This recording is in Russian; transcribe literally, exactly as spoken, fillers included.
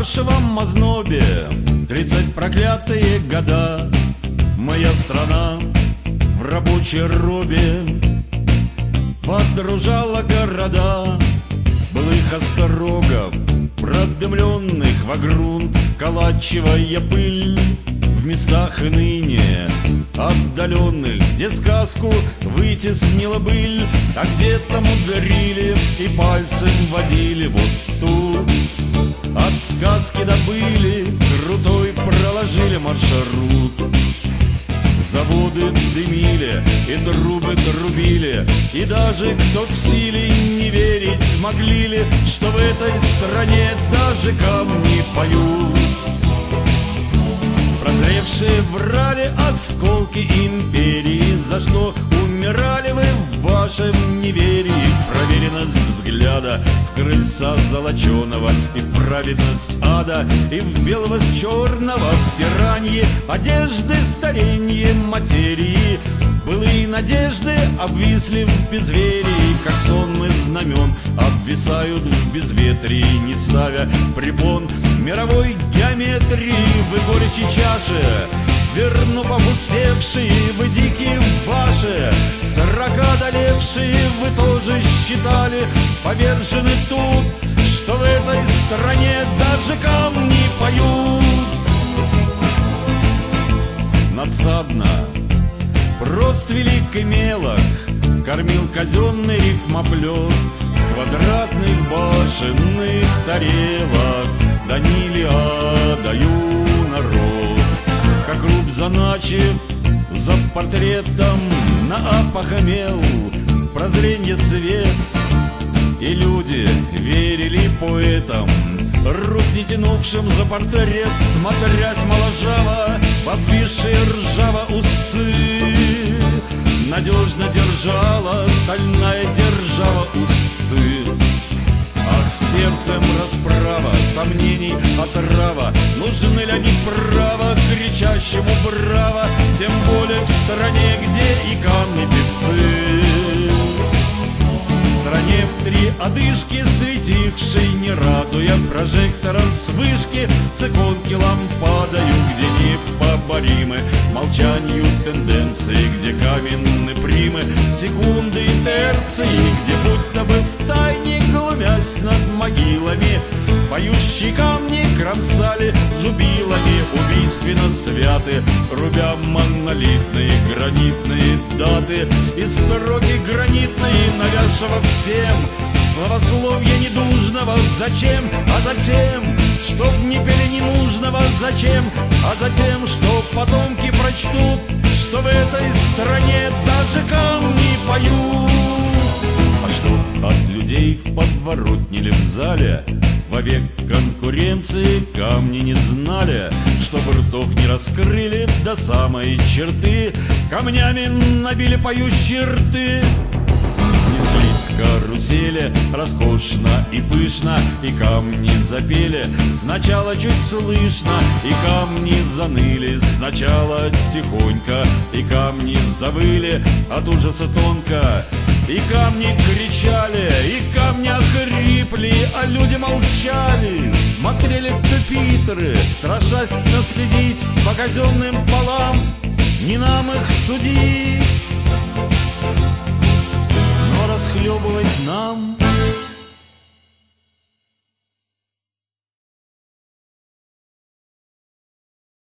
маршевом ознобе тридцать проклятые года. Моя страна в рабочей робе подружала города былых острогов, продымленных во грунт, вколачивая пыль в местах и ныне отдаленных, где сказку вытеснила быль, а где-то мудрили и пальцем водили. Вот тут от сказки до пыли крутой проложили маршрут. Заводы дымили и трубы трубили, и даже кто в силе не верить смогли ли, что в этой стране даже камни поют. Прозревшие врали осколки империи, за что умирали вы в вашем неверии. Проверенность взгляда с крыльца золоченого, и в праведность ада, и в белого с черного, в стиранье одежды, старенье материи. Былые надежды обвисли в безверии, как сонмы знамен обвисают в безветрии, не ставя препон мировой геометрии. Вы горечи чаши, верну попустевшие, вы дикие ваши, сорока одолевшие, вы тоже считали, повержены тут, что в этой стране даже камни поют. Надсадно прост велик и мелок кормил казенный рифмоплет с квадратных башенных тарелок. Даниле отдаю народ, как руб заначив за портретом на опохмел прозренье свет. И люди верили поэтам, рук не тянувшим за портрет, смотрясь моложаво в обвисшие ржаво узцы. Надежно держала стальная держава узцы. Ах, сердцем расправа, сомнений отрава, нужны ли они право кричащему браво, тем более в стране, где и камни певцы. В стране в три одышки, светившей, не радуя прожектором с вышки, с иконки лампадою, где непоборимы молчанию тенденции, где каменны примы, секунды и терции, где будто бы втайне, глумясь над могилами, поющие камни кромсали зубилами, убийственно святы, рубя монолитные гранитные даты и строки гранитные, навязшего всем словословие недужного. Зачем? А затем, чтоб не пели ненужного. Зачем? А затем, что потомки прочтут, что в этой стране даже камни поют. А что от людей в подворотне или в зале вовек конкуренции камни не знали, чтоб ртов не раскрыли до самой черты, камнями набили поющие рты. Неслись карусели роскошно и пышно, и камни запели сначала чуть слышно, и камни заныли сначала тихонько, и камни завыли от ужаса тонко, и камни кричали, и камни охрипли, а люди молчали, смотрели в пюпитры, страшась наследить по казенным полам. Не нам их судить, но расхлебывать нам.